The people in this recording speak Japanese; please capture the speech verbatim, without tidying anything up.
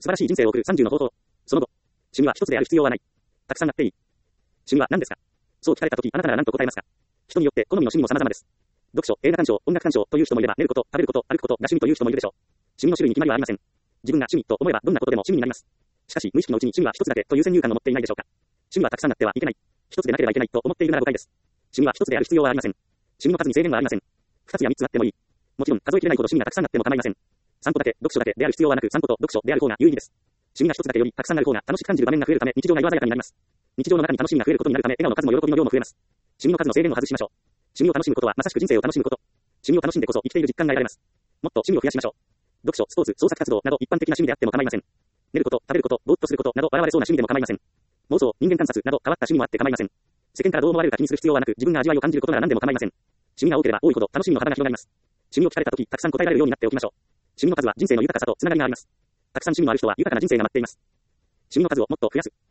素晴らしい人生を送るさんじゅうの方法。その後、趣味は一つである必要はない。たくさんあっていい。趣味は何ですか？そう聞かれたとき、あなたなら何と答えますか？人によって好みの趣味も様々です。読書、映画鑑賞、音楽鑑賞という人もいれば、寝ること、食べること、歩くことが趣味という人もいるでしょう。趣味の種類に決まりはありません。自分が趣味と思えばどんなことでも趣味になります。しかし、無意識のうちに趣味は一つだけという先入観を持っていないでしょうか。趣味はたくさんあってはいけない。一つでなければいけないと思っているなら誤解です。趣味は一つである必要はありません。趣味の数に制限はありません。二つや三つあってもいい。もちろん数えきれないほど趣味がたくさんあっても構いません。散歩だけ、読書だけである必要はなく、散歩と読書である方が有意義です。趣味が一つだけよりたくさんある方が楽しく感じる場面が増えるため、日常が色鮮やかになります。日常の中に楽しみが増えることになるため、笑顔の数も喜びの量も増えます。趣味の数の制限を外しましょう。趣味を楽しむことはまさしく人生を楽しむこと。趣味を楽しんでこそ生きている実感が得られます。もっと趣味を増やしましょう。読書、スポーツ、創作活動など一般的な趣味であっても構いません。寝ること、食べること、ぼーっとすることなど笑われそうな趣味でも構いません。妄想、人間観察など変わった趣味もあって構いません。世間からどう思われるか気にする必要はなく、自分が味わいを感じることなら何でも構いません。趣味が多ければ多いほど楽しみの幅が広がります。趣味を聞かれたとき、たくさん答えられるようになっておきましょう。趣味の数は人生の豊かさとつながりがあります。たくさん趣味のある人は豊かな人生が待っています。趣味の数をもっと増やす。